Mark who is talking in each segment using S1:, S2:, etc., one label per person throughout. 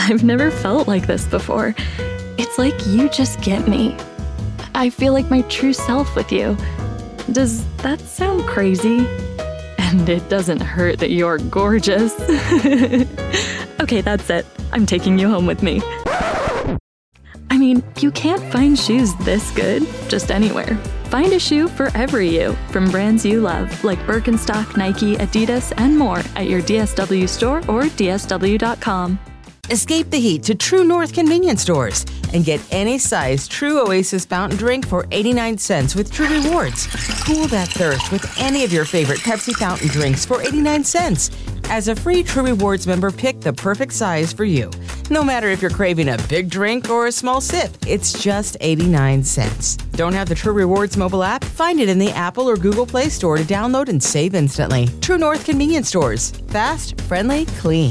S1: I've never felt like this before. It's like you just get me. I feel like my true self with you. Does that sound crazy? And it doesn't hurt that you're gorgeous. Okay, that's it. I'm taking you home with me. I mean, you can't find shoes this good just anywhere. Find a shoe for every you from brands you love, like Birkenstock, Nike, Adidas, and more at your DSW store or DSW.com.
S2: Escape the heat to True North convenience stores and get any size True Oasis fountain drink for 89 cents with True Rewards. Cool that thirst with any of your favorite Pepsi fountain drinks for 89 cents. As a free True Rewards member, pick the perfect size for you. No matter if you're craving a big drink or a small sip, it's just 89 cents. Don't have the True Rewards mobile app? Find it in the Apple or Google Play Store to download and save instantly. True North convenience stores. Fast, friendly, clean.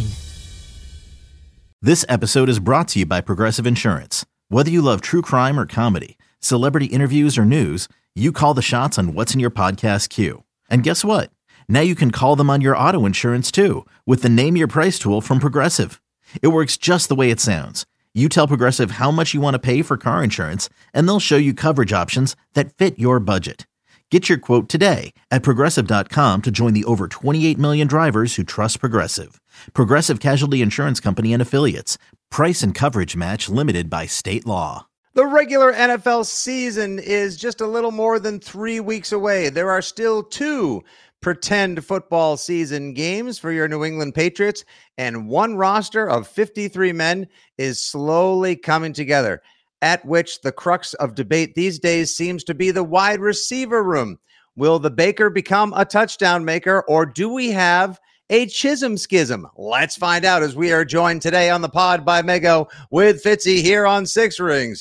S3: This episode is brought to you by Progressive Insurance. Whether you love true crime or comedy, celebrity interviews or news, you call the shots on what's in your podcast queue. And guess what? Now you can call them on your auto insurance too with the Name Your Price tool from Progressive. It works just the way it sounds. You tell Progressive how much you want to pay for car insurance, and they'll show you coverage options that fit your budget. Get your quote today at Progressive.com to join the over 28 million drivers who trust Progressive. Progressive Casualty Insurance Company and Affiliates. Price and coverage match limited by state law.
S4: The regular NFL season is just a little more than 3 weeks away. There are still 2 pretend football season games for your New England Patriots, and one roster of 53 men is slowly coming together, at which the crux of debate these days seems to be the wide receiver room. Will the Baker become a touchdown maker, or do we have a Chisholm schism? Let's find out as we are joined today on the pod by Mego with Fitzy here on Six Rings.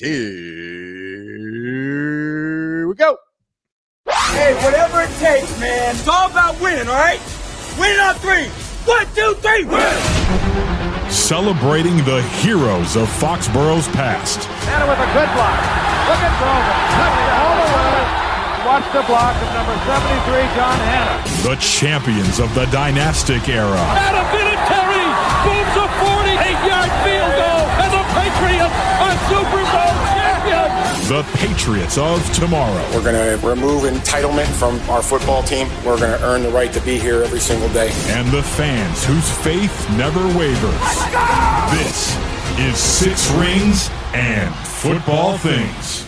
S4: Here we go.
S5: Hey, whatever it takes, man. It's all about winning, all right? Win on 3. 1, 2, 3, win!
S6: Celebrating the heroes of Foxborough's past.
S7: And with a good block. Look at Grover. All the way. Watch the block of number 73, John Hanna.
S6: The champions of the dynastic era.
S8: Adam Vinatieri booms a 48-yard field goal, and the Patriots are Super Bowl champions.
S6: The Patriots of tomorrow.
S9: We're going to remove entitlement from our football team. We're going to earn the right to be here every single day.
S6: And the fans whose faith never wavers. This is Six Rings and Football Things.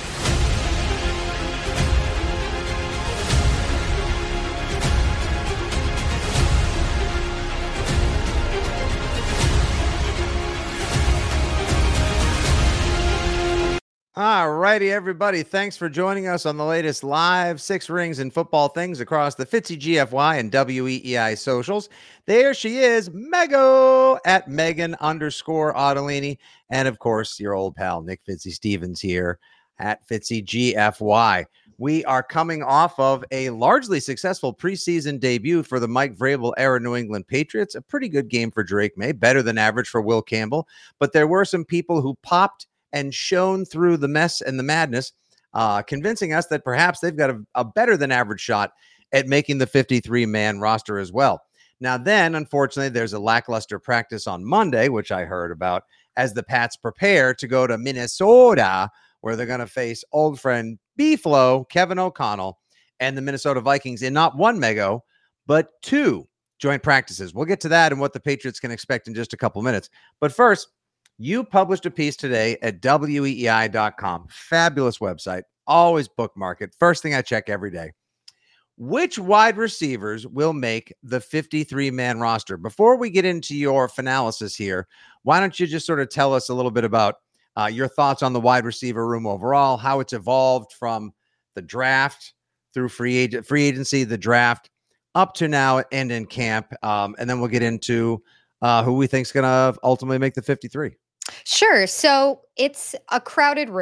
S4: All righty, everybody. Thanks for joining us on the latest live Six Rings and Football Things across the Fitzy GFY and WEEI socials. There she is, Mego at Megan_Ottolini. And of course, your old pal, Nick Fitzy Stevens here at Fitzy GFY. We are coming off of a largely successful preseason debut for the Mike Vrabel era New England Patriots. A pretty good game for Drake May, better than average for Will Campbell. But there were some people who popped and shone through the mess and the madness, convincing us that perhaps they've got a better than average shot at making the 53-man roster as well. Now then, unfortunately, there's a lackluster practice on Monday, which I heard about, as the Pats prepare to go to Minnesota, where they're going to face old friend B-Flow, Kevin O'Connell, and the Minnesota Vikings in not one Mego, but 2 joint practices. We'll get to that and what the Patriots can expect in just a couple minutes. But first, you published a piece today at weei.com. Fabulous website. Always bookmark it. First thing I check every day. Which wide receivers will make the 53-man roster? Before we get into your analysis here, why don't you just sort of tell us a little bit about your thoughts on the wide receiver room overall, how it's evolved from the draft through free agency, the draft, up to now and in camp. And then we'll get into who we think is going to ultimately make the 53.
S10: Sure. So it's a crowded room.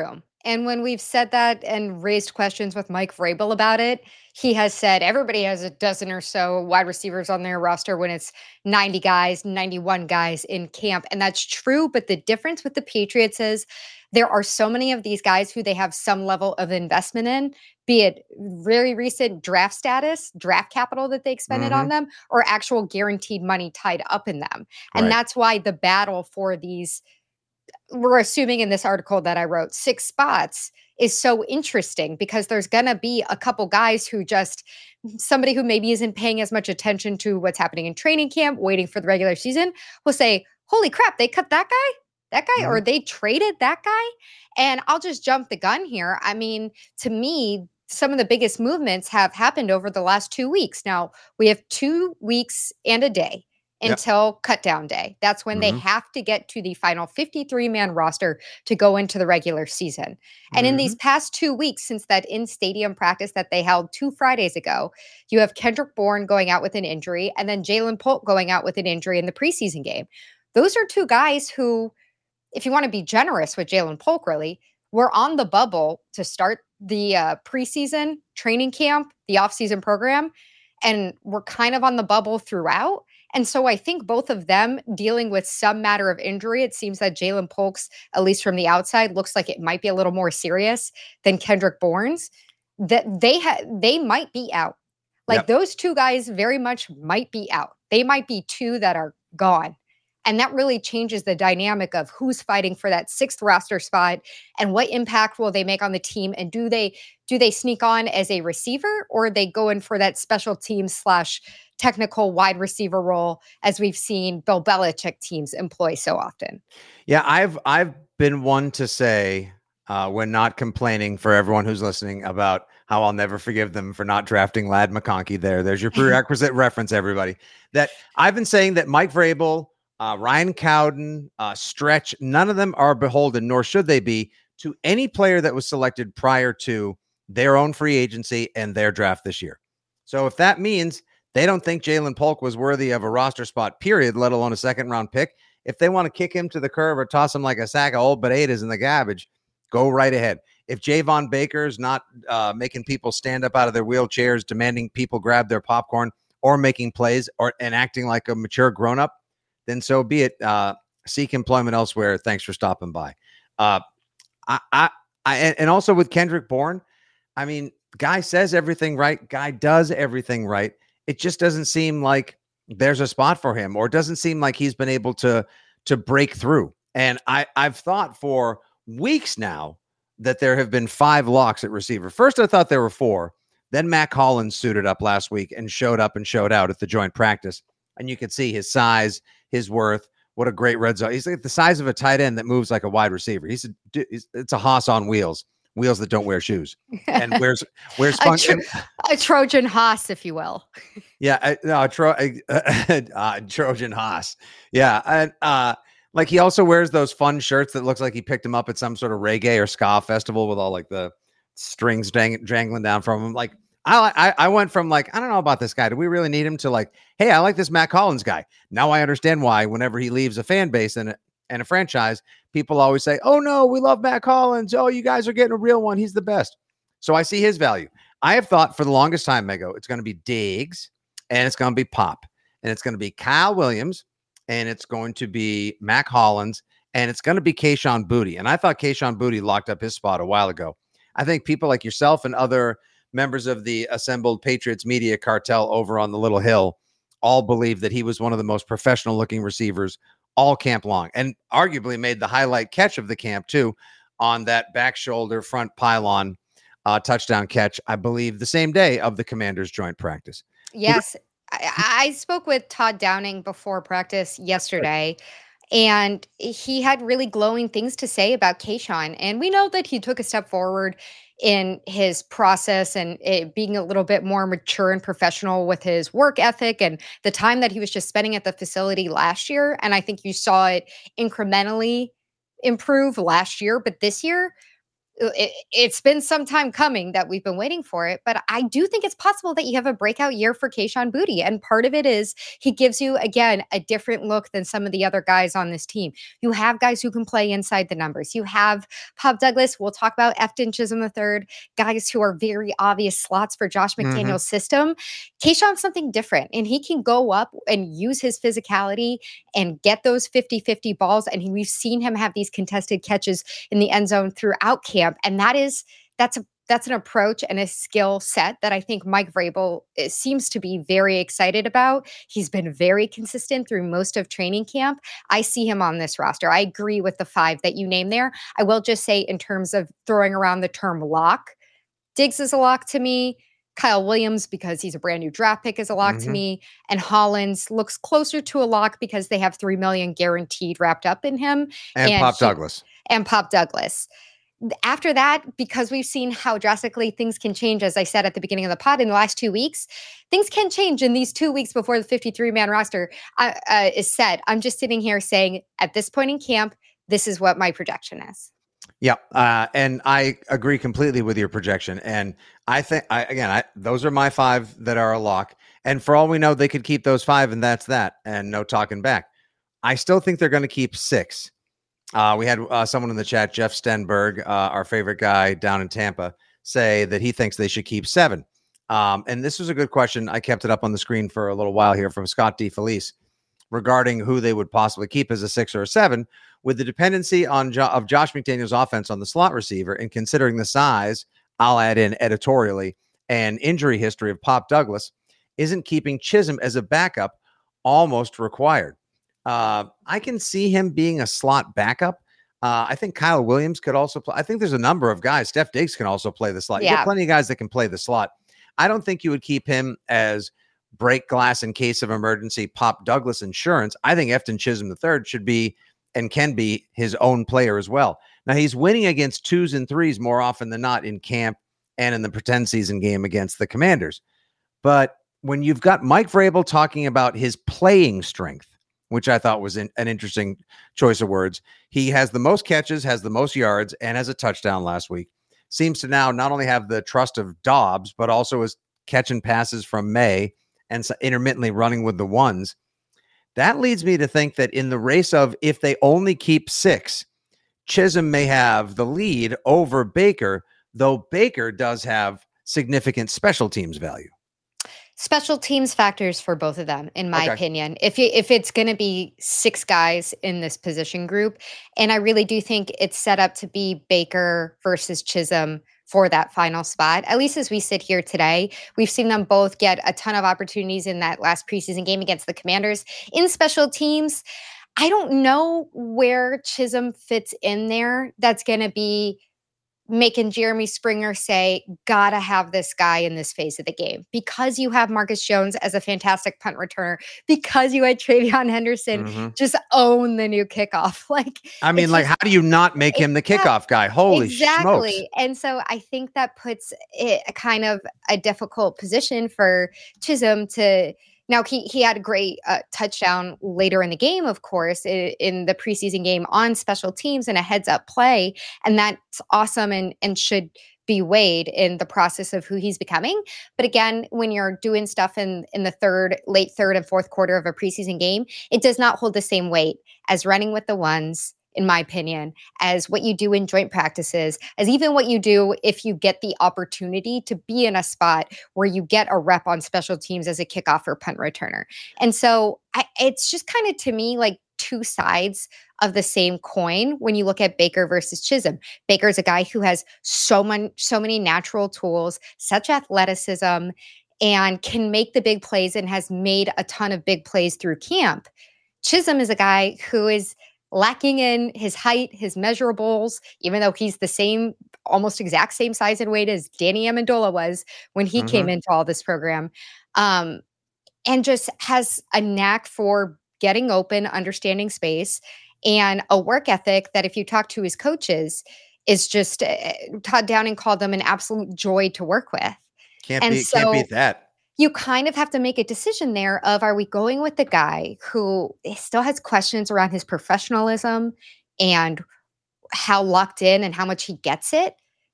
S10: And when we've said that and raised questions with Mike Vrabel about it, he has said everybody has a dozen or so wide receivers on their roster when it's 90 guys, 91 guys in camp. And that's true. But the difference with the Patriots is there are so many of these guys who they have some level of investment in, be it very recent draft status, draft capital that they expended on them, or actual guaranteed money tied up in them. And that's why the battle for these, we're assuming in this article that I wrote, 6 spots is so interesting, because there's going to be a couple guys who just, somebody who maybe isn't paying as much attention to what's happening in training camp, waiting for the regular season, will say, holy crap, they cut that guy, or they traded that guy. And I'll just jump the gun here. I mean, to me, some of the biggest movements have happened over the last 2 weeks. Now, we have 2 weeks and a day until cut down day. That's when they have to get to the final 53-man roster to go into the regular season. And in these past 2 weeks, since that in-stadium practice that they held 2 Fridays ago, you have Kendrick Bourne going out with an injury, and then Jalen Polk going out with an injury in the preseason game. Those are 2 guys who, if you want to be generous with Jalen Polk, really, were on the bubble to start the preseason training camp, the offseason program, and were kind of on the bubble throughout. And so I think both of them dealing with some matter of injury. It seems that Jalen Polk's, at least from the outside, looks like it might be a little more serious than Kendrick Bourne's, that they might be out. Like those 2 guys very much might be out. They might be 2 that are gone. And that really changes the dynamic of who's fighting for that 6th roster spot and what impact will they make on the team. And do they sneak on as a receiver, or are they go in for that special team / technical wide receiver role, as we've seen Bill Belichick teams employ so often?
S4: Yeah, I've been one to say, when not complaining, for everyone who's listening, about how I'll never forgive them for not drafting Ladd McConkey. There's your prerequisite reference, everybody. That I've been saying that Mike Vrabel, Ryan Cowden, Stretch, none of them are beholden, nor should they be, to any player that was selected prior to their own free agency and their draft this year. So if that means they don't think Jalen Polk was worthy of a roster spot, period, let alone a 2nd-round pick, if they want to kick him to the curb or toss him like a sack of old potatoes in the garbage, go right ahead. If Javon Baker's not making people stand up out of their wheelchairs, demanding people grab their popcorn, or making plays and acting like a mature grown-up, then so be it. Seek employment elsewhere. Thanks for stopping by. And also with Kendrick Bourne, I mean, guy says everything right. Guy does everything right. It just doesn't seem like there's a spot for him, or it doesn't seem like he's been able to break through. And I've thought for weeks now that there have been 5 locks at receiver. First, I thought there were 4. Then Mack Hollins suited up last week and showed up and showed out at the joint practice. And you could see his size, his worth. What a great red zone. He's like the size of a tight end that moves like a wide receiver. It's a hoss on wheels that don't wear shoes. And where's
S10: a Trojan hoss, if you will.
S4: Yeah, Trojan hoss. Yeah, and like he also wears those fun shirts that looks like he picked them up at some sort of reggae or ska festival with all like the strings dangling down from him. Like I went from like, I don't know about this guy, do we really need him, to like, hey, I like this Mack Hollins guy. Now I understand why whenever he leaves a fan base and a franchise, people always say, oh no, we love Mack Hollins. Oh, you guys are getting a real one. He's the best. So I see his value. I have thought for the longest time, Mego, it's going to be Diggs, and it's going to be Pop, and it's going to be Kyle Williams, and it's going to be Mack Hollins, and it's going to be Kayshon Boutte. And I thought Kayshon Boutte locked up his spot a while ago. I think people like yourself and other members of the assembled Patriots media cartel over on the Little Hill all believe that he was one of the most professional looking receivers all camp long, and arguably made the highlight catch of the camp too, on that back shoulder front pylon touchdown catch, I believe the same day of the Commanders joint practice.
S10: Yes. I spoke with Todd Downing before practice yesterday, and he had really glowing things to say about Kayshon. And we know that he took a step forward in his process and being a little bit more mature and professional with his work ethic and the time that he was just spending at the facility last year. And I think you saw it incrementally improve last year. But this year, it's been some time coming that we've been waiting for it, but I do think it's possible that you have a breakout year for Kayshon Boutte. And part of it is he gives you, again, a different look than some of the other guys on this team. You have guys who can play inside the numbers. You have Pop Douglas. We'll talk about Efton Chisholm III, guys who are very obvious slots for Josh McDaniel's system. Kayshon's something different, and he can go up and use his physicality and get those 50-50 balls. And we've seen him have these contested catches in the end zone throughout camp. And that's an approach and a skill set that I think Mike Vrabel seems to be very excited about. He's been very consistent through most of training camp. I see him on this roster. I agree with the 5 that you named there. I will just say, in terms of throwing around the term lock, Diggs is a lock to me. Kyle Williams, because he's a brand new draft pick, is a lock to me. And Hollins looks closer to a lock because they have $3 million guaranteed wrapped up in him.
S4: And Pop Douglas.
S10: And Pop Douglas. After that, because we've seen how drastically things can change, as I said at the beginning of the pod, in the last 2 weeks, things can change in these 2 weeks before the 53-man roster is set. I'm just sitting here saying, at this point in camp, this is what my projection is.
S4: Yeah, and I agree completely with your projection. And I think, those are my 5 that are a lock. And for all we know, they could keep those 5, and that's that, and no talking back. I still think they're going to keep 6. We had someone in the chat, Jeff Stenberg, our favorite guy down in Tampa, say that he thinks they should keep 7. And this was a good question. I kept it up on the screen for a little while here from Scott DeFelice regarding who they would possibly keep as a 6 or a 7. With the dependency of Josh McDaniel's offense on the slot receiver, and considering the size, I'll add in editorially, and injury history of Pop Douglas, isn't keeping Chisholm as a backup almost required? I can see him being a slot backup. I think Kyle Williams could also play. I think there's a number of guys. Steph Diggs can also play the slot. You got plenty of guys that can play the slot. I don't think you would keep him as break glass in case of emergency Pop Douglas insurance. I think Efton Chisholm III should be and can be his own player as well. Now, he's winning against 2s and 3s more often than not in camp and in the pretend season game against the Commanders. But when you've got Mike Vrabel talking about his playing strength, which I thought was an interesting choice of words, he has the most catches, has the most yards, and has a touchdown last week. Seems to now not only have the trust of Dobbs, but also is catching passes from May and intermittently running with the ones. That leads me to think that in the race of, if they only keep 6, Chisholm may have the lead over Baker, though Baker does have significant special teams value.
S10: Special teams factors for both of them, in my opinion. If it's going to be 6 guys in this position group, and I really do think it's set up to be Baker versus Chisholm for that final spot, at least as we sit here today. We've seen them both get a ton of opportunities in that last preseason game against the Commanders. In special teams, I don't know where Chisholm fits in there. That's going to be making Jeremy Springer say, gotta have this guy in this phase of the game, because you have Marcus Jones as a fantastic punt returner, because you had Travion Henderson just own the new kickoff.
S4: How do you not make him the kickoff guy? Holy smokes.
S10: And so I think that puts it a kind of a difficult position for Chisholm to. Now, he had a great touchdown later in the game, of course, in the preseason game on special teams and a heads-up play, and that's awesome and should be weighed in the process of who he's becoming. But again, when you're doing stuff in the late third and fourth quarter of a preseason game, it does not hold the same weight as running with the ones, in my opinion, as what you do in joint practices, as even what you do if you get the opportunity to be in a spot where you get a rep on special teams as a kickoff or punt returner. And so it's just kind of, to me, like 2 sides of the same coin when you look at Baker versus Chisholm. Baker's a guy who has so many natural tools, such athleticism, and can make the big plays and has made a ton of big plays through camp. Chisholm is a guy who is lacking in his height, his measurables, even though he's the same, almost exact same size and weight as Danny Amendola was when he came into all this program, and just has a knack for getting open, understanding space, and a work ethic that, if you talk to his coaches, is just Todd Downing called them an absolute joy to work with.
S4: Can't beat that.
S10: You kind of have to make a decision there of, are we going with the guy who still has questions around his professionalism and how locked in and how much he gets it?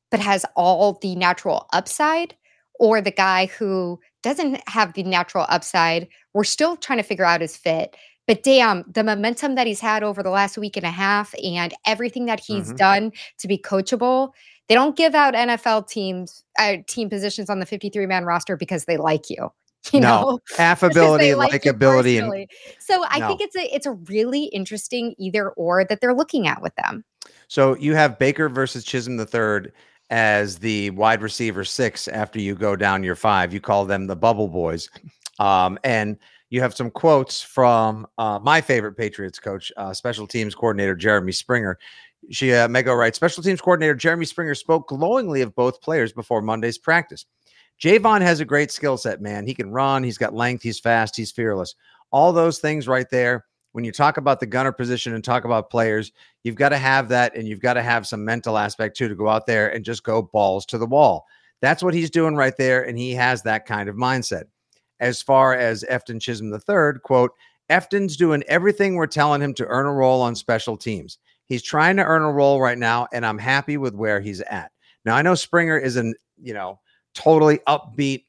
S10: but has all the natural upside, or the guy who doesn't have the natural upside, we're still trying to figure out his fit. But damn, the momentum that he's had over the last week and a half and everything that he's done to be coachable, they don't give out NFL team positions on the 53-man roster because they like you. You know,
S4: affability, likability, and
S10: so I think it's a really interesting either or that they're looking at with them.
S4: So you have Baker versus Chisholm III as the wide receiver 6 after you go down your 5. You call them the Bubble Boys, and you have some quotes from my favorite Patriots coach, special teams coordinator Jeremy Springer. Mego writes, special teams coordinator Jeremy Springer spoke glowingly of both players before Monday's practice. Javon has a great skill set, man. He can run. He's got length. He's fast. He's fearless. All those things right there. When you talk about the gunner position and talk about players, you've got to have that, and you've got to have some mental aspect too to go out there and just go balls to the wall. That's what he's doing right there, and he has that kind of mindset. As far as Efton Chisholm III, quote, Efton's doing everything we're telling him to earn a role on special teams. He's trying to earn a role right now, and I'm happy with where he's at. Now, I know Springer is totally upbeat,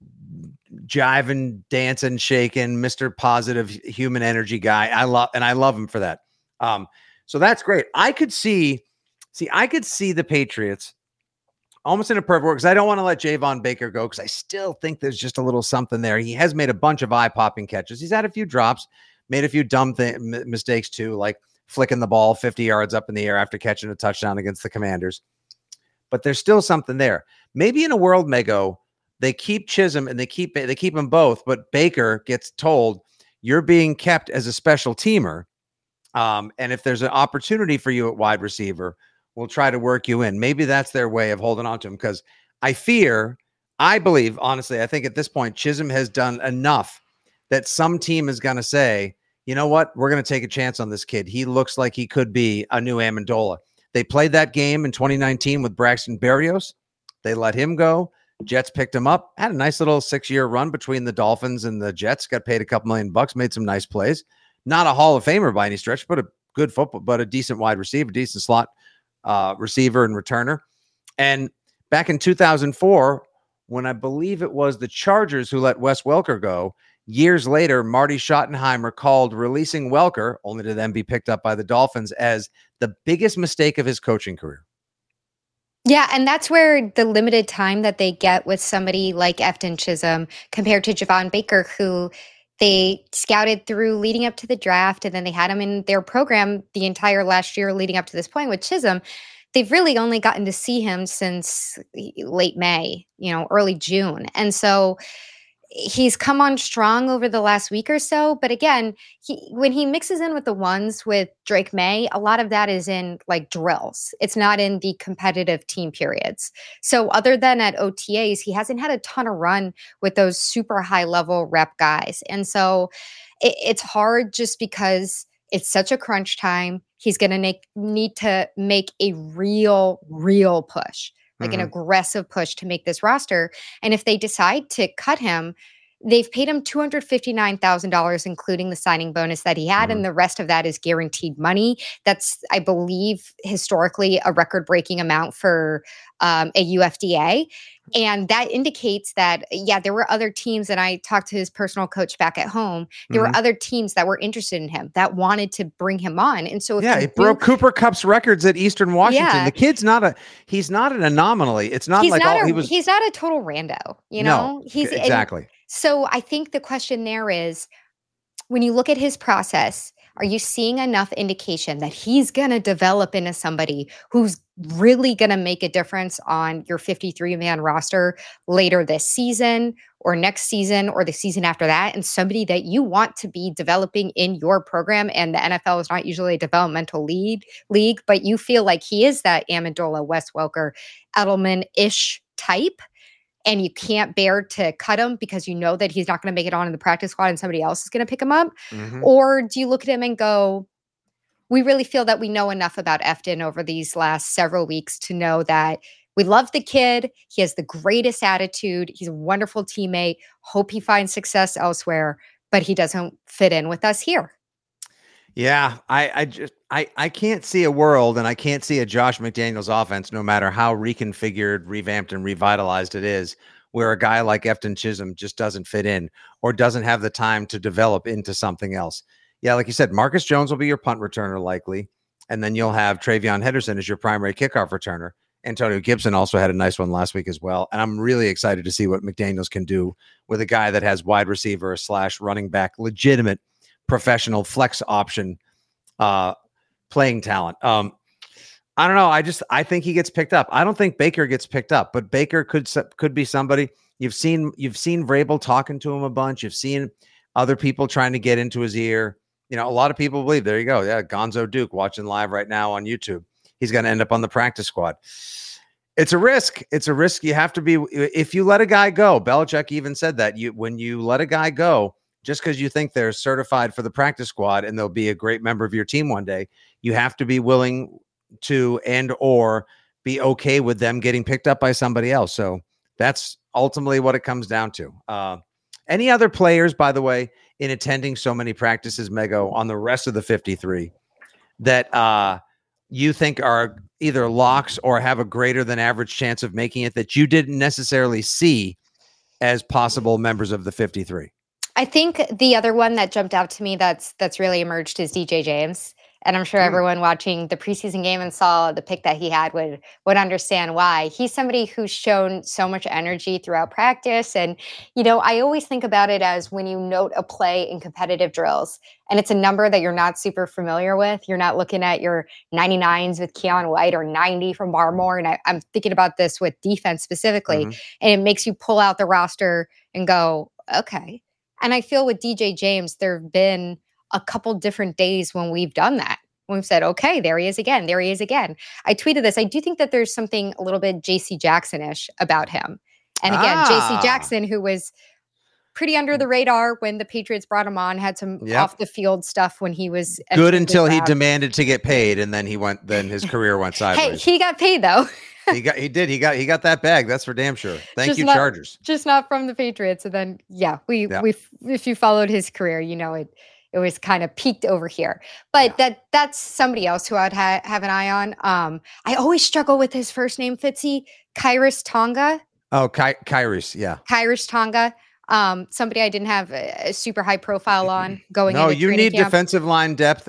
S4: jiving, dancing, shaking, Mr. Positive human energy guy. I love him for that. So that's great. I could see the Patriots almost in a perfect world, because I don't want to let Javon Baker go, because I still think there's just a little something there. He has made a bunch of eye-popping catches. He's had a few drops, made a few dumb mistakes too, like flicking the ball 50 yards up in the air after catching a touchdown against the Commanders. But there's still something there. Maybe in a world, Mego, they keep Chisholm and they keep them both, but Baker gets told, you're being kept as a special teamer. And if there's an opportunity for you at wide receiver, we'll try to work you in. Maybe that's their way of holding on to him, because I believe, honestly, I think at this point, Chisholm has done enough that some team is going to say, you know what, we're going to take a chance on this kid. He looks like he could be a new Amendola. They played that game in 2019 with Braxton Berrios. They let him go. Jets picked him up, had a nice little 6-year run between the Dolphins and the Jets, got paid a couple $1 million, made some nice plays. Not a Hall of Famer by any stretch, but a good football, but a decent wide receiver, decent slot receiver and returner. And back in 2004, when I believe it was the Chargers who let Wes Welker go, years later, Marty Schottenheimer called releasing Welker, only to then be picked up by the Dolphins, as the biggest mistake of his coaching career.
S10: Yeah, and that's where the limited time that they get with somebody like Efton Chisholm compared to Javon Baker, who they scouted through leading up to the draft, and then they had him in their program the entire last year leading up to this point with Chisholm. They've really only gotten to see him since late May, early June. And so he's come on strong over the last week or so. But again, when he mixes in with the ones with Drake May, a lot of that is in like drills. It's not in the competitive team periods. So other than at OTAs, he hasn't had a ton of run with those super high level rep guys. And so it's hard just because it's such a crunch time. He's going to need to make a real push. Like an aggressive push to make this roster. And if they decide to cut him, they've paid him $259,000, including the signing bonus that he had. And the rest of that is guaranteed money. That's, I believe, historically a record-breaking amount for a UFDA. And that indicates that, there were other teams, and I talked to his personal coach back at home. There were other teams that were interested in him, that wanted to bring him on. And so,
S4: it broke Cooper Kupp's records at Eastern Washington. Yeah. The kid's he's not an anomaly. It's not he's
S10: not a total rando,
S4: No, exactly.
S10: So I think the question there is, when you look at his process, are you seeing enough indication that he's going to develop into somebody who's really going to make a difference on your 53-man roster later this season or next season or the season after that, and somebody that you want to be developing in your program? And the NFL is not usually a developmental league, but you feel like he is that Amendola, Wes Welker, Edelman-ish type, and you can't bear to cut him because you know that he's not going to make it on in the practice squad and somebody else is going to pick him up? Or do you look at him and go, we really feel that we know enough about Efton over these last several weeks to know that we love the kid. He has the greatest attitude. He's a wonderful teammate. Hope he finds success elsewhere, but he doesn't fit in with us here.
S4: Yeah, I can't see a world, and I can't see a Josh McDaniels offense, no matter how reconfigured, revamped, and revitalized it is, where a guy like Efton Chisholm just doesn't fit in or doesn't have the time to develop into something else. Yeah, like you said, Marcus Jones will be your punt returner likely, and then you'll have Travion Henderson as your primary kickoff returner. Antonio Gibson also had a nice one last week as well, and I'm really excited to see what McDaniels can do with a guy that has wide receiver / running back, legitimate professional flex option playing talent. I don't know. I think he gets picked up. I don't think Baker gets picked up, but Baker could be somebody. You've seen Vrabel talking to him a bunch. You've seen other people trying to get into his ear. A lot of people believe, there you go. Yeah. Gonzo Duke watching live right now on YouTube. He's going to end up on the practice squad. It's a risk. It's a risk. You have to be, if you let a guy go, Belichick even said that when you let a guy go, just because you think they're certified for the practice squad and they'll be a great member of your team one day, you have to be willing to or be okay with them getting picked up by somebody else. So that's ultimately what it comes down to. Any other players, by the way, in attending so many practices, Mego, on the rest of the 53 that you think are either locks or have a greater than average chance of making it that you didn't necessarily see as possible members of the 53?
S10: I think the other one that jumped out to me that's really emerged is DJ James. And I'm sure everyone watching the preseason game and saw the pick that he had would understand why. He's somebody who's shown so much energy throughout practice. And, I always think about it as when you note a play in competitive drills and it's a number that you're not super familiar with. You're not looking at your 99s with Keon White or 90 from Barmore. And I'm thinking about this with defense specifically. And it makes you pull out the roster and go, okay. And I feel with DJ James, there have been a couple different days when we've done that. When we've said, okay, there he is again. There he is again. I tweeted this. I do think that there's something a little bit JC Jackson-ish about him. And again, JC Jackson, who was pretty under the radar when the Patriots brought him on, had some off the field stuff when he was
S4: good until he demanded to get paid. And then then his career went sideways.
S10: Hey, he got paid though.
S4: He got that bag. That's for damn sure. Thank you, Chargers.
S10: Just not from the Patriots. And then, we if you followed his career, it was kind of peaked over here. But that's somebody else who I'd have an eye on. I always struggle with his first name, Fitzy. Khyiris Tonga.
S4: Oh, Khyiris, yeah.
S10: Khyiris Tonga. Somebody I didn't have a super high profile on going into
S4: you need
S10: camp.
S4: Defensive line depth.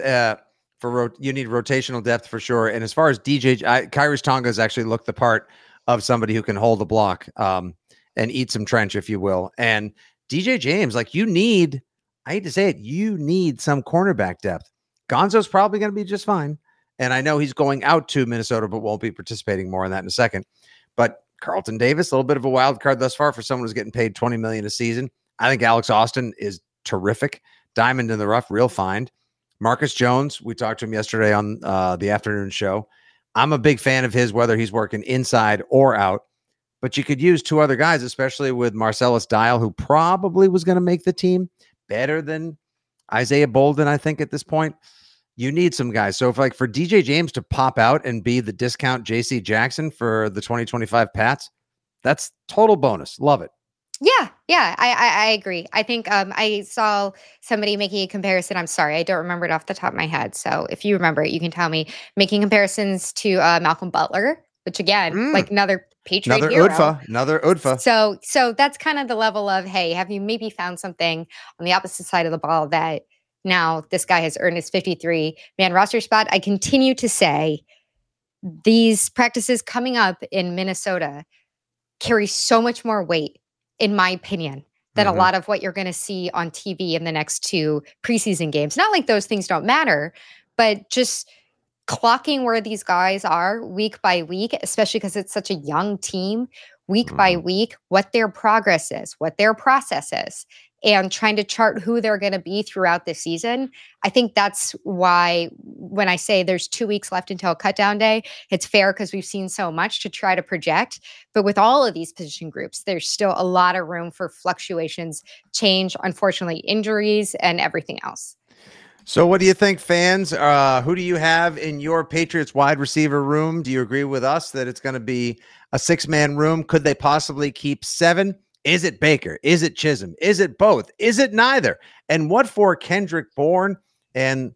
S4: You need rotational depth for sure. And as far as Khyiris Tonga has actually looked the part of somebody who can hold the block and eat some trench, if you will. And DJ James, you need, I hate to say it, you need some cornerback depth. Gonzo's probably going to be just fine. And I know he's going out to Minnesota, but won't be participating more on that in a second. But Carlton Davis, a little bit of a wild card thus far for someone who's getting paid $20 million a season. I think Alex Austin is terrific. Diamond in the rough, real find. Marcus Jones, we talked to him yesterday on the afternoon show. I'm a big fan of his, whether he's working inside or out. But you could use two other guys, especially with Marcellus Dial, who probably was going to make the team better than Isaiah Bolden, I think, at this point. You need some guys. So for DJ James to pop out and be the discount JC Jackson for the 2025 Pats, that's total bonus. Love it.
S10: Yeah, I agree. I think I saw somebody making a comparison. I'm sorry, I don't remember it off the top of my head. So if you remember it, you can tell me. Making comparisons to Malcolm Butler, which again, another Patriot hero.
S4: Another UDFA.
S10: So that's kind of the level of, hey, have you maybe found something on the opposite side of the ball that now this guy has earned his 53-man roster spot? I continue to say these practices coming up in Minnesota carry so much more weight, in my opinion, than a lot of what you're going to see on TV in the next two preseason games. Not like those things don't matter, but just clocking where these guys are week by week, especially because it's such a young team, week by week, what their progress is, what their process is, and trying to chart who they're going to be throughout the season. I think that's why when I say there's 2 weeks left until cutdown day, it's fair because we've seen so much to try to project. But with all of these position groups, there's still a lot of room for fluctuations, change, unfortunately, injuries, and everything else.
S4: So what do you think, fans? Who do you have in your Patriots wide receiver room? Do you agree with us that it's going to be a 6-man room? Could they possibly keep 7? Is it Baker? Is it Chisholm? Is it both? Is it neither? And what for Kendrick Bourne and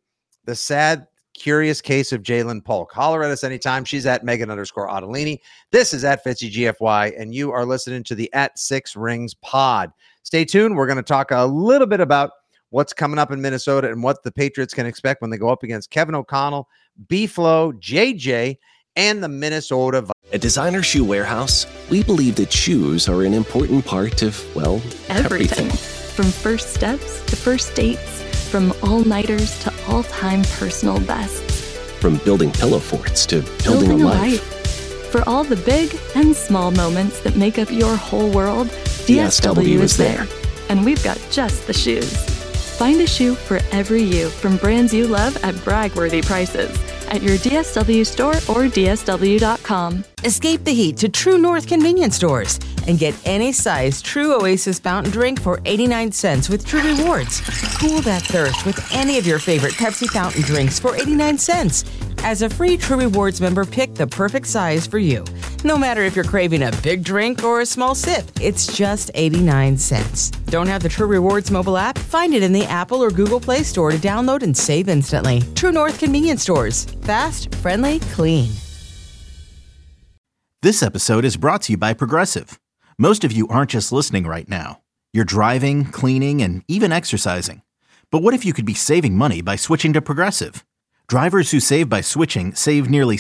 S4: the sad, curious case of Jalen Polk. Holler at us anytime. She's at Megan_Ottolini. This is at FitzyGFY, and you are listening to the At Six Rings pod. Stay tuned. We're going to talk a little bit about what's coming up in Minnesota and what the Patriots can expect when they go up against Kevin O'Connell, B-Flow, JJ, and the Minnesota Vikings.
S11: At Designer Shoe Warehouse, we believe that shoes are an important part of, well, everything.
S1: From first steps to first dates, from all-nighters to all-time personal bests.
S11: From building pillow forts to building a life.
S1: For all the big and small moments that make up your whole world, DSW is there. And we've got just the shoes. Find a shoe for every you from brands you love at brag-worthy prices at your DSW store or DSW.com.
S2: Escape the heat to True North convenience stores and get any size True Oasis fountain drink for 89 cents with True Rewards. Cool that thirst with any of your favorite Pepsi fountain drinks for 89 cents. As a free True Rewards member, pick the perfect size for you. No matter if you're craving a big drink or a small sip, it's just 89 cents. Don't have the True Rewards mobile app? Find it in the Apple or Google Play Store to download and save instantly. True North convenience stores. Fast, friendly, clean.
S3: This episode is brought to you by Progressive. Most of you aren't just listening right now. You're driving, cleaning, and even exercising. But what if you could be saving money by switching to Progressive? Drivers who save by switching save nearly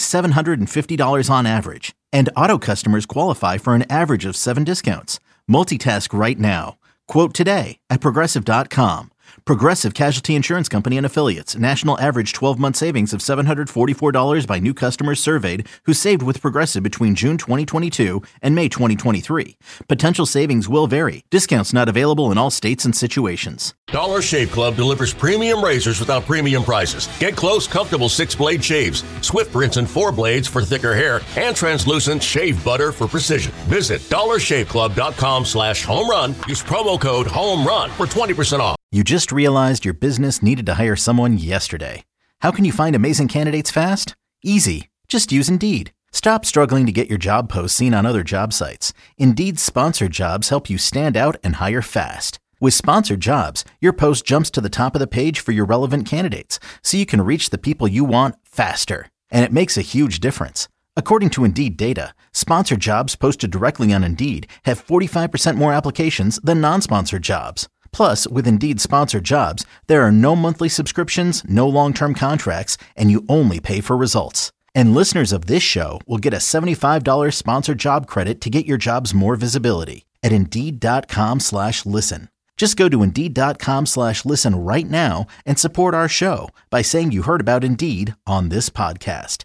S3: $750 on average. And auto customers qualify for an average of 7 discounts. Multitask right now. Quote today at Progressive.com. Progressive Casualty Insurance Company and Affiliates. National average 12-month savings of $744 by new customers surveyed who saved with Progressive between June 2022 and May 2023. Potential savings will vary. Discounts not available in all states and situations.
S12: Dollar Shave Club delivers premium razors without premium prices. Get close, comfortable 6-blade shaves, swift rinse and 4 blades for thicker hair, and translucent shave butter for precision. Visit dollarshaveclub.com/home run. Use promo code HOMERUN for 20% off.
S3: You just realized your business needed to hire someone yesterday. How can you find amazing candidates fast? Easy. Just use Indeed. Stop struggling to get your job posts seen on other job sites. Indeed's sponsored jobs help you stand out and hire fast. With sponsored jobs, your post jumps to the top of the page for your relevant candidates, so you can reach the people you want faster. And it makes a huge difference. According to Indeed data, sponsored jobs posted directly on Indeed have 45% more applications than non-sponsored jobs. Plus, with Indeed sponsored jobs, there are no monthly subscriptions, no long-term contracts, and you only pay for results. And listeners of this show will get a $75 sponsored job credit to get your jobs more visibility at Indeed.com/listen. Just go to Indeed.com/listen right now and support our show by saying you heard about Indeed on this podcast.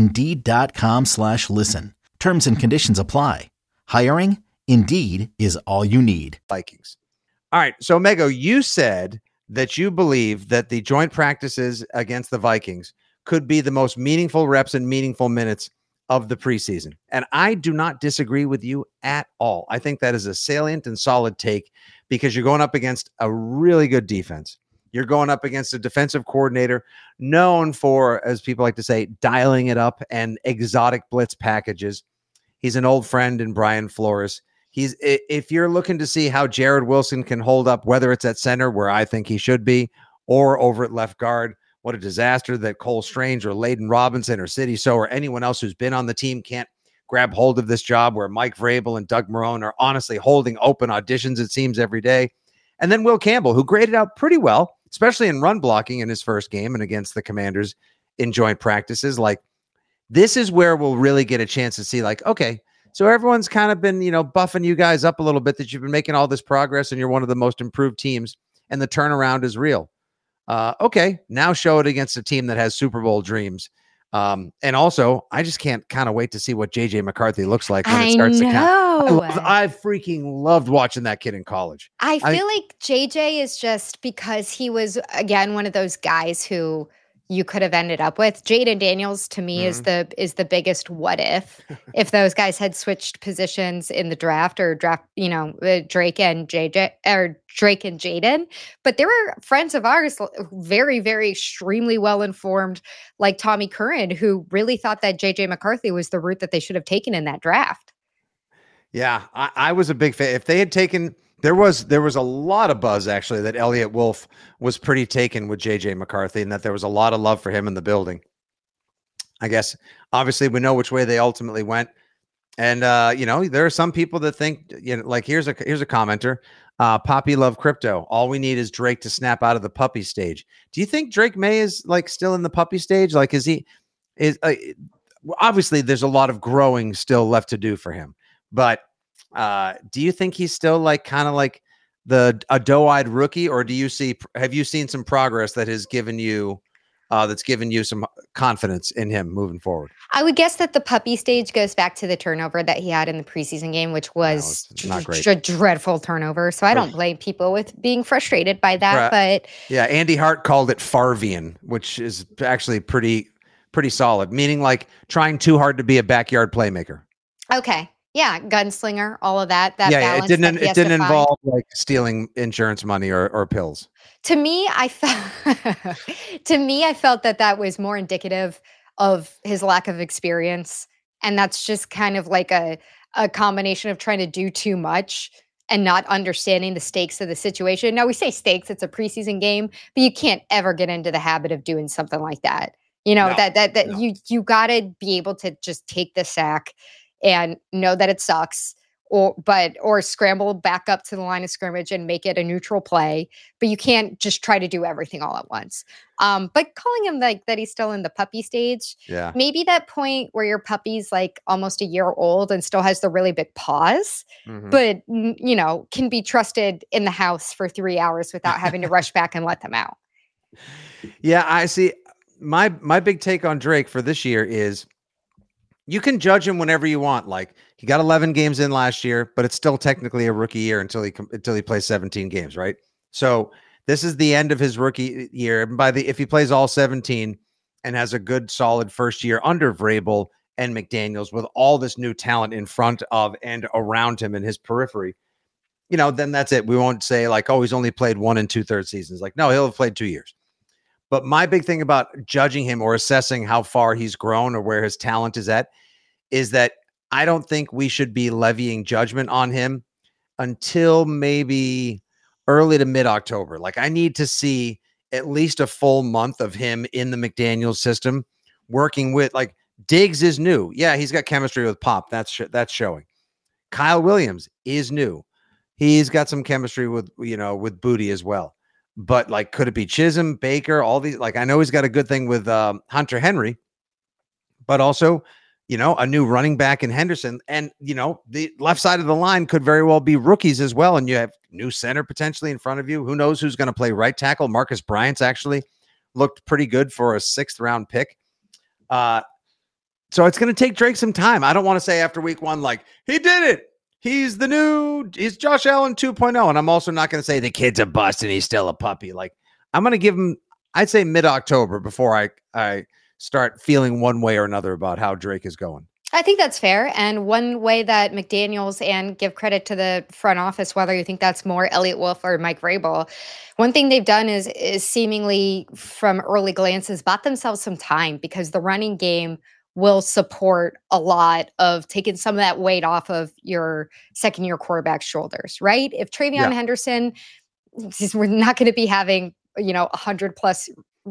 S3: Indeed.com/listen. Terms and conditions apply. Hiring? Indeed is all you need.
S4: Vikings. All right. So, Mego, you said that you believe that the joint practices against the Vikings could be the most meaningful reps and meaningful minutes of the preseason. And I do not disagree with you at all. I think that is a salient and solid take because you're going up against a really good defense. You're going up against a defensive coordinator known for, as people like to say, dialing it up and exotic blitz packages. He's an old friend in Brian Flores. If you're looking to see how Jared Wilson can hold up, whether it's at center, where I think he should be, or over at left guard, what a disaster that Cole Strange or Layden Robinson or City So or anyone else who's been on the team can't grab hold of this job, where Mike Vrabel and Doug Marrone are honestly holding open auditions, it seems, every day. And then Will Campbell, who graded out pretty well, especially in run blocking in his first game and against the Commanders in joint practices. Like, this is where we'll really get a chance to see, like, okay, so everyone's kind of been, buffing you guys up a little bit that you've been making all this progress and you're one of the most improved teams and the turnaround is real. Okay, now show it against a team that has Super Bowl dreams. And also, I just can't kind of wait to see what JJ McCarthy looks like when it starts to count. I freaking loved watching that kid in college.
S10: I feel like JJ is just because he was, again, one of those guys who you could have ended up with. Jaden Daniels to me is the biggest what if those guys had switched positions in the draft or Drake and Jaden. But there were friends of ours, very, very extremely well informed, like Tommy Curran, who really thought that JJ McCarthy was the route that they should have taken in that draft.
S4: Yeah, I was a big fan. If they had taken There was a lot of buzz actually that Elliott Wolf was pretty taken with JJ McCarthy and that there was a lot of love for him in the building. I guess obviously we know which way they ultimately went. And there are some people that think, like here's a commenter, Poppy Love Crypto. All we need is Drake to snap out of the puppy stage. Do you think Drake May is like still in the puppy stage? Like, obviously there's a lot of growing still left to do for him, but do you think he's still like kind of like a doe-eyed rookie, or have you seen some progress that has given you some confidence in him moving forward? I
S10: would guess that the puppy stage goes back to the turnover that he had in the preseason game, which was
S4: not great.
S10: A dreadful turnover. So I don't blame people with being frustrated by that. But
S4: yeah, Andy Hart called it Farvian, which is actually pretty solid, meaning like trying too hard to be a backyard playmaker.
S10: Okay. Yeah, gunslinger, all of that.
S4: Balance it didn't involve like stealing insurance money or pills.
S10: To me, I felt that was more indicative of his lack of experience, and that's just kind of like a combination of trying to do too much and not understanding the stakes of the situation. Now we say stakes; it's a preseason game, but you can't ever get into the habit of doing something like that. You got to be able to just take the sack and know that it sucks, or scramble back up to the line of scrimmage and make it a neutral play. But you can't just try to do everything all at once. But calling him like that, he's still in the puppy stage.
S4: Yeah.
S10: Maybe that point where your puppy's like almost a year old and still has the really big paws, but can be trusted in the house for 3 hours without having to rush back and let them out.
S4: Yeah, I see. My big take on Drake for this year is, you can judge him whenever you want. Like, he got 11 games in last year, but it's still technically a rookie year until he plays 17 games, right? So this is the end of his rookie year. If he plays all 17 and has a good solid first year under Vrabel and McDaniels with all this new talent in front of and around him in his periphery, then that's it. We won't say like, oh, he's only played 1 2/3 seasons. Like, no, he'll have played 2 years. But my big thing about judging him or assessing how far he's grown or where his talent is at is that I don't think we should be levying judgment on him until maybe early to mid-October. Like, I need to see at least a full month of him in the McDaniels system working with, like, Diggs is new. Yeah, he's got chemistry with Pop. That's showing. Kyle Williams is new. He's got some chemistry with Booty as well. But like, could it be Chisholm, Baker, all these? Like, I know he's got a good thing with Hunter Henry, but also, a new running back in Henderson, and the left side of the line could very well be rookies as well. And you have new center potentially in front of you. Who knows who's going to play right tackle? Marcus Bryant's actually looked pretty good for a 6th round pick. So it's going to take Drake some time. I don't want to say after week 1, like, he did it. He's Josh Allen 2.0. And I'm also not going to say the kid's a bust and he's still a puppy. Like, I'm going to give him, I'd say mid-October before I start feeling one way or another about how Drake is going.
S10: I think that's fair. And one way that McDaniels, and give credit to the front office, whether you think that's more Elliott Wolf or Mike Vrabel, one thing they've done is seemingly from early glances bought themselves some time, because the running game will support a lot of taking some of that weight off of your second-year quarterback's shoulders, right? If TreVeyon Henderson, we're not going to be having 100 plus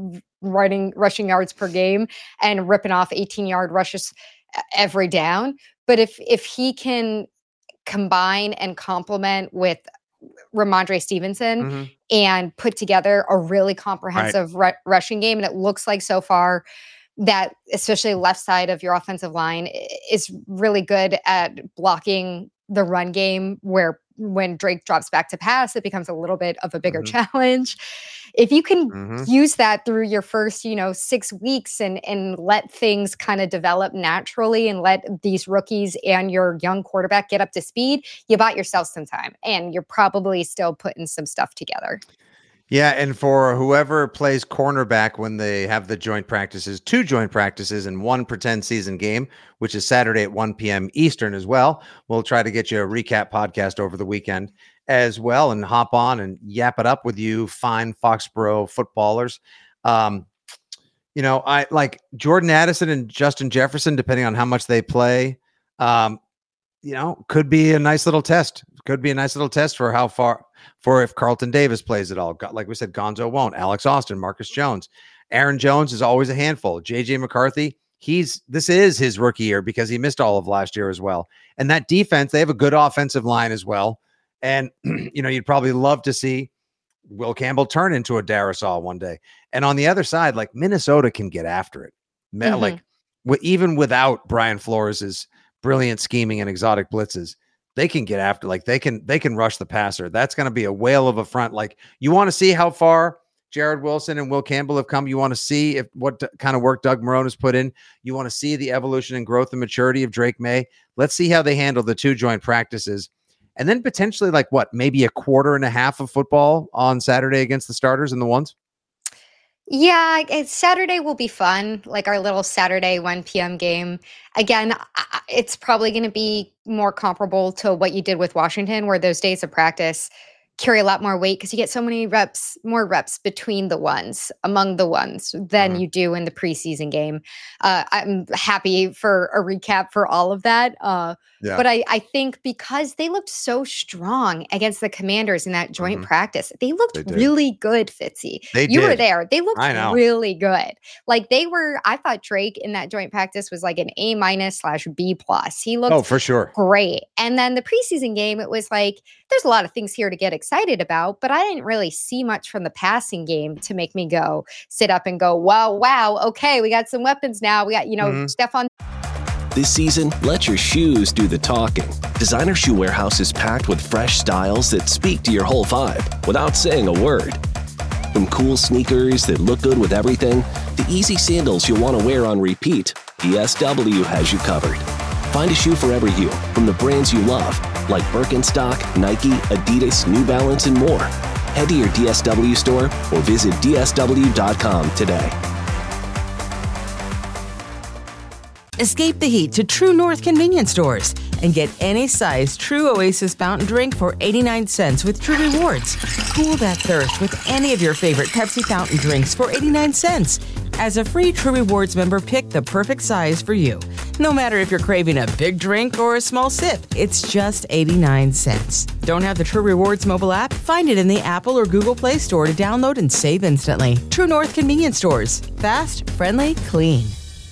S10: rushing yards per game and ripping off 18-yard rushes every down. But if he can combine and complement with Ramondre Stevenson and put together a really comprehensive rushing game, and it looks like so far that especially left side of your offensive line is really good at blocking the run game, where when Drake drops back to pass, it becomes a little bit of a bigger challenge. If you can use that through your first, 6 weeks and let things kind of develop naturally and let these rookies and your young quarterback get up to speed, you bought yourself some time, and you're probably still putting some stuff together.
S4: Yeah, and for whoever plays cornerback when they have the joint practices, 2 joint practices and 1 pretend season game, which is Saturday at 1 p.m. Eastern as well. We'll try to get you a recap podcast over the weekend as well and hop on and yap it up with you fine Foxborough footballers. I like Jordan Addison and Justin Jefferson, depending on how much they play. Could be a nice little test could be a nice little test for if Carlton Davis plays at all. Like we said, Gonzo won't. Alex Austin, Marcus Jones, Aaron Jones is always a handful. JJ McCarthy, this is his rookie year because he missed all of last year as well. And that defense, they have a good offensive line as well. And you'd probably love to see Will Campbell turn into a Darisaw one day. And on the other side, like Minnesota can get after it. Like even without Brian Flores' brilliant scheming and exotic blitzes, they can get after, like they can rush the passer. That's going to be a whale of a front. Like you want to see how far Jared Wilson and Will Campbell have come. You want to see what kind of work Doug Marrone has put in. You want to see the evolution and growth and maturity of Drake May. Let's see how they handle the 2 joint practices. And then potentially maybe a quarter and a half of football on Saturday against the starters and the ones.
S10: Yeah, Saturday will be fun, like our little Saturday 1 p.m. game. Again, it's probably going to be more comparable to what you did with Washington, where those days of practice carry a lot more weight because you get so many more reps among the ones than you do in the preseason game. I'm happy for a recap for all of that. But I think because they looked so strong against the Commanders in that joint practice, they looked really good, Fitzy. You were there. They looked really good. Like I thought Drake in that joint practice was like an A-/B+. He looked
S4: for sure
S10: great. And then the preseason game, it was like, there's a lot of things here to get excited about, but I didn't really see much from the passing game to make me sit up and go, wow, okay, we got some weapons now. We got, Stephon.
S11: This season, let your shoes do the talking. Designer Shoe Warehouse is packed with fresh styles that speak to your whole vibe without saying a word. From cool sneakers that look good with everything, to easy sandals you'll want to wear on repeat, DSW has you covered. Find a shoe for every you from the brands you love, like Birkenstock, Nike, Adidas, New Balance, and more. Head to your DSW store or visit DSW.com today.
S2: Escape the heat to True North convenience stores and get any size True Oasis fountain drink for 89 cents with True Rewards. Cool that thirst with any of your favorite Pepsi fountain drinks for 89 cents. As a free True Rewards member, pick the perfect size for you. No matter if you're craving a big drink or a small sip, it's just 89 cents. Don't have the True Rewards mobile app? Find it in the Apple or Google Play Store to download and save instantly. True North convenience stores. Fast, friendly, clean.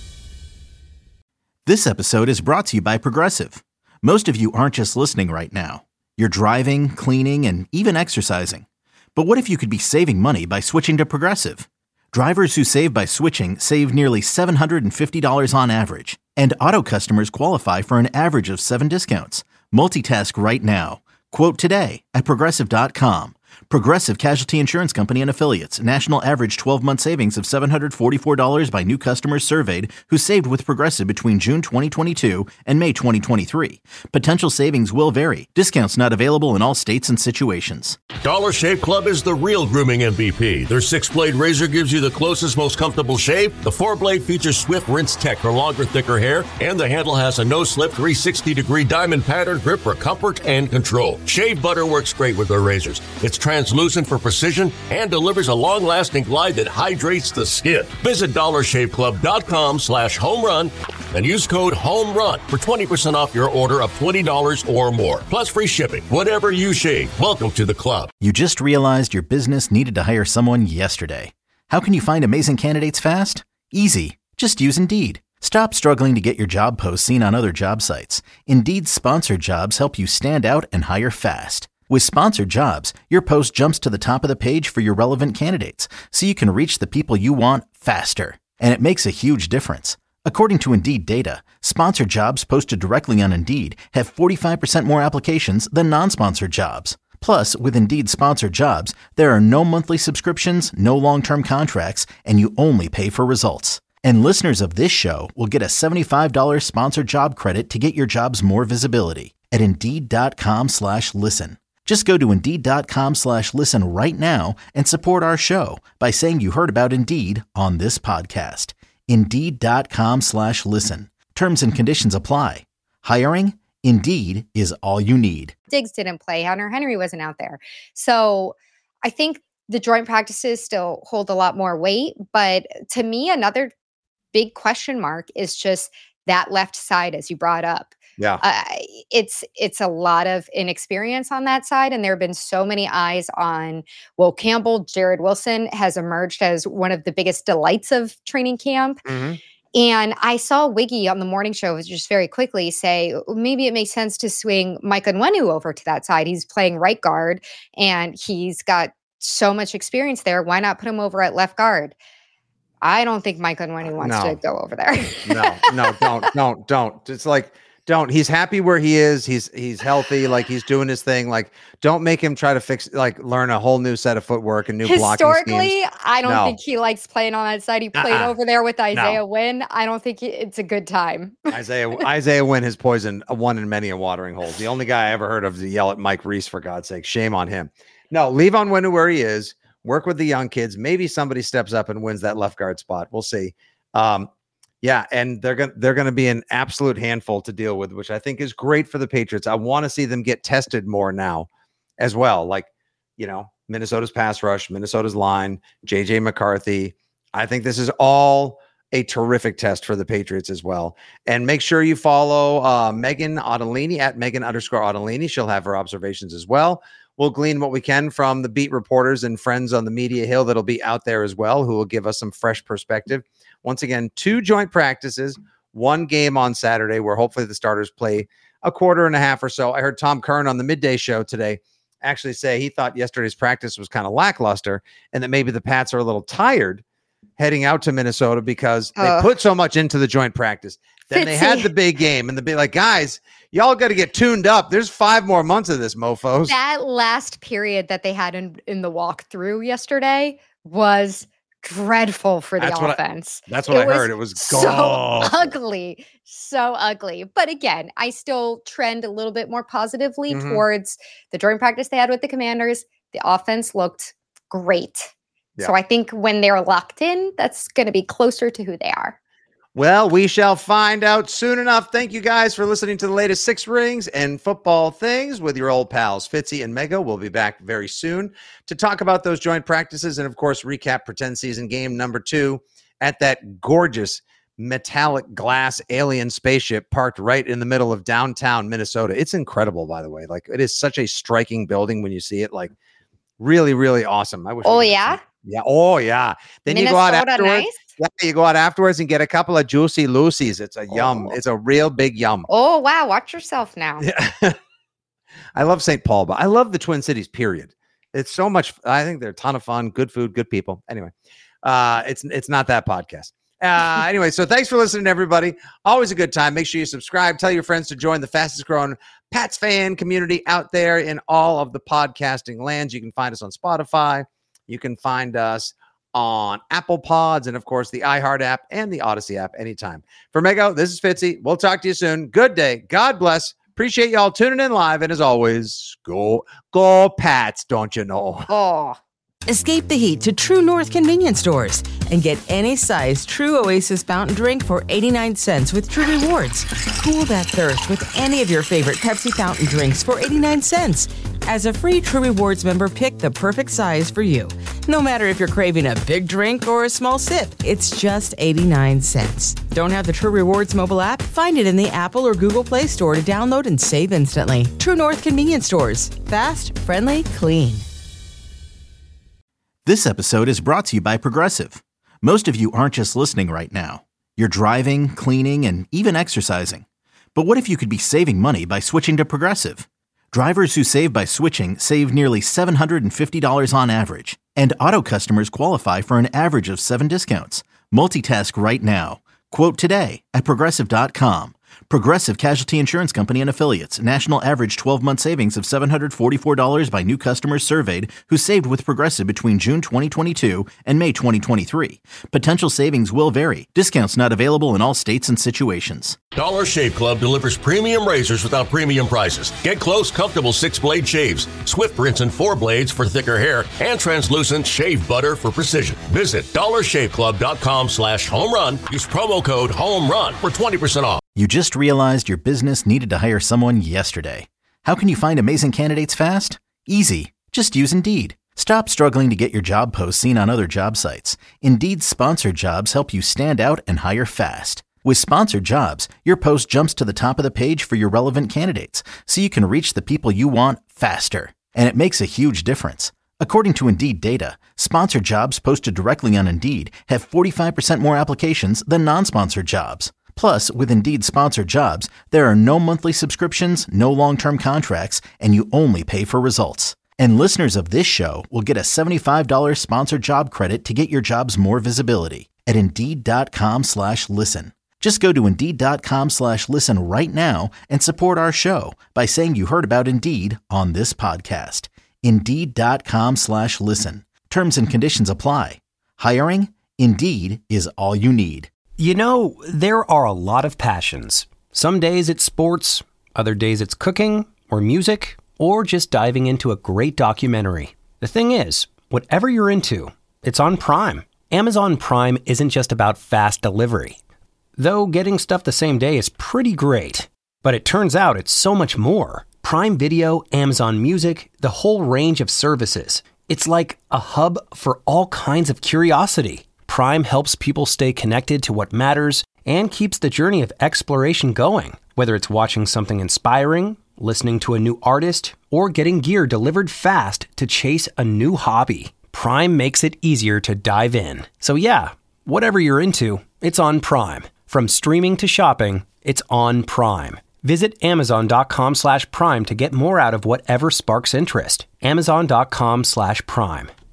S3: This episode is brought to you by Progressive. Most of you aren't just listening right now. You're driving, cleaning, and even exercising. But what if you could be saving money by switching to Progressive? Drivers who save by switching save nearly $750 on average. And auto customers qualify for an average of 7 discounts. Multitask right now. Quote today at Progressive.com. Progressive Casualty Insurance Company and Affiliates. National average 12-month savings of $744 by new customers surveyed who saved with Progressive between June 2022 and May 2023. Potential savings will vary. Discounts not available in all states and situations.
S12: Dollar Shave Club is the real grooming MVP. Their 6-blade razor gives you the closest, most comfortable shave. The 4-blade features swift rinse tech for longer, thicker hair. And the handle has a no-slip 360-degree diamond pattern grip for comfort and control. Shave butter works great with their razors. It's translucent for precision and delivers a long-lasting glide that hydrates the skin. Visit dollarshaveclub.com/homerun and use code HOMERUN for 20% off your order of $20 or more. Plus free shipping. Whatever you shave, welcome to the club.
S3: You just realized your business needed to hire someone yesterday. How can you find amazing candidates fast? Easy. Just use Indeed. Stop struggling to get your job posts seen on other job sites. Indeed's sponsored jobs help you stand out and hire fast. With sponsored jobs, your post jumps to the top of the page for your relevant candidates, so you can reach the people you want faster. And it makes a huge difference. According to Indeed data, sponsored jobs posted directly on Indeed have 45% more applications than non-sponsored jobs. Plus, with Indeed sponsored jobs, there are no monthly subscriptions, no long-term contracts, and you only pay for results. And listeners of this show will get a $75 sponsored job credit to get your jobs more visibility at Indeed.com/listen. Just go to Indeed.com/listen right now and support our show by saying you heard about Indeed on this podcast. Indeed.com/listen. Terms and conditions apply. Hiring? Indeed is all you need.
S10: Diggs didn't play. Hunter Henry wasn't out there. So I think the joint practices still hold a lot more weight. But to me, another big question mark is just that left side, as you brought up.
S4: Yeah.
S10: It's a lot of inexperience on that side. And there have been so many eyes on Will Campbell. Jared Wilson has emerged as one of the biggest delights of training camp.
S4: Mm-hmm.
S10: And I saw Wiggy on the morning show just very quickly say, maybe it makes sense to swing Mike Onwenu over to that side. He's playing right guard and he's got so much experience there. Why not put him over at left guard? I don't think Mike Onwenu wants to go over there.
S4: No, don't. It's like, don't. He's happy where he is. He's healthy. Like he's doing his thing. Like don't make him try to learn a whole new set of footwork and new blocking schemes.
S10: Historically, I don't think he likes playing on that side. He played over there with Isaiah Wynn. I don't think it's a good time.
S4: Isaiah Wynn has poisoned one in many a watering hole. The only guy I ever heard of to yell at Mike Reese, for God's sake. Shame on him. No, leave Onwenu where he is. Work with the young kids. Maybe somebody steps up and wins that left guard spot. We'll see. Yeah, and they're gonna be an absolute handful to deal with, which I think is great for the Patriots. I want to see them get tested more now as well. Like, Minnesota's pass rush, Minnesota's line, JJ McCarthy. I think this is all a terrific test for the Patriots as well. And make sure you follow Megan Ottolini at Megan_Ottolini. She'll have her observations as well. We'll glean what we can from the beat reporters and friends on the media hill that'll be out there as well, who will give us some fresh perspective. Once again, 2 joint practices, 1 game on Saturday, where hopefully the starters play a quarter and a half or so. I heard Tom Curran on the midday show today actually say he thought yesterday's practice was kind of lackluster and that maybe the Pats are a little tired heading out to Minnesota because they put so much into the joint practice. Then they had the big game and the big, like, guys, y'all got to get tuned up. There's 5 more months of this, mofos.
S10: That last period that they had in the walkthrough yesterday was dreadful for the offense.
S4: That's what I heard. It was
S10: so ugly. But again, I still trend a little bit more positively towards the joint practice they had with the Commanders. The offense looked great. Yeah. So I think when they're locked in, that's going to be closer to who they are.
S4: Well, we shall find out soon enough. Thank you guys for listening to the latest 6 Rings and Football Things with your old pals, Fitzy and Mego. We'll be back very soon to talk about those joint practices and, of course, recap pretend season game number 2 at that gorgeous metallic glass alien spaceship parked right in the middle of downtown Minnesota. It's incredible, by the way. Like, it is such a striking building when you see it. Like, really, really awesome. I wish.
S10: Oh, yeah?
S4: Yeah. Oh, yeah. Then
S10: Minnesota,
S4: you go out afterwards.
S10: nice?
S4: Yeah, you go out afterwards and get a couple of Juicy Lucy's. It's a yum. It's a real big yum.
S10: Oh, wow. Watch yourself now.
S4: Yeah. I love St. Paul, but I love the Twin Cities, period. It's so much. I think they're a ton of fun, good food, good people. Anyway, it's not that podcast. Anyway, so thanks for listening, everybody. Always a good time. Make sure you subscribe. Tell your friends to join the fastest growing Pats fan community out there in all of the podcasting lands. You can find us on Spotify. You can find us on Apple Pods and, of course, the iHeart app and the Odyssey app anytime. For Mego, this is Fitzy. We'll talk to you soon. Good day. God bless. Appreciate y'all tuning in live. And as always, go Pats, don't you know?
S10: Oh.
S2: Escape the heat to True North convenience stores and get any size True Oasis fountain drink for 89 cents with True Rewards. Cool that thirst with any of your favorite Pepsi fountain drinks for 89 cents. As a free True Rewards member, pick the perfect size for you. No matter if you're craving a big drink or a small sip, it's just 89 cents. Don't have the True Rewards mobile app? Find it in the Apple or Google Play Store to download and save instantly. True North convenience stores. Fast, friendly, clean.
S3: This episode is brought to you by Progressive. Most of you aren't just listening right now. You're driving, cleaning, and even exercising. But what if you could be saving money by switching to Progressive? Drivers who save by switching save nearly $750 on average. And auto customers qualify for an average of 7 discounts. Multitask right now. Quote today at Progressive.com. Progressive Casualty Insurance Company and Affiliates. National average 12-month savings of $744 by new customers surveyed who saved with Progressive between June 2022 and May 2023. Potential savings will vary. Discounts not available in all states and situations.
S12: Dollar Shave Club delivers premium razors without premium prices. Get close, comfortable 6-blade shaves, Swift rinse and 4 blades for thicker hair, and translucent shave butter for precision. Visit dollarshaveclub.com/homerun. Use promo code HOMERUN for 20% off.
S3: You just realized your business needed to hire someone yesterday. How can you find amazing candidates fast? Easy. Just use Indeed. Stop struggling to get your job posts seen on other job sites. Indeed's sponsored jobs help you stand out and hire fast. With Sponsored Jobs, your post jumps to the top of the page for your relevant candidates, so you can reach the people you want faster. And it makes a huge difference. According to Indeed data, sponsored jobs posted directly on Indeed have 45% more applications than non-sponsored jobs. Plus, with Indeed Sponsored Jobs, there are no monthly subscriptions, no long-term contracts, and you only pay for results. And listeners of this show will get a $75 sponsored job credit to get your jobs more visibility at Indeed.com/listen. Just go to Indeed.com/listen right now and support our show by saying you heard about Indeed on this podcast. Indeed.com/listen. Terms and conditions apply. Hiring? Indeed is all you need.
S13: You know, there are a lot of passions. Some days it's sports, other days it's cooking or music, or just diving into a great documentary. The thing is, whatever you're into, it's on Prime. Amazon Prime isn't just about fast delivery. Though getting stuff the same day is pretty great. But it turns out it's so much more. Prime Video, Amazon Music, the whole range of services. It's like a hub for all kinds of curiosity. Prime helps people stay connected to what matters and keeps the journey of exploration going. Whether it's watching something inspiring, listening to a new artist, or getting gear delivered fast to chase a new hobby, Prime makes it easier to dive in. So yeah, whatever you're into, it's on Prime. From streaming to shopping, it's on Prime. Visit Amazon.com/Prime to get more out of whatever sparks interest. Amazon.com/Prime.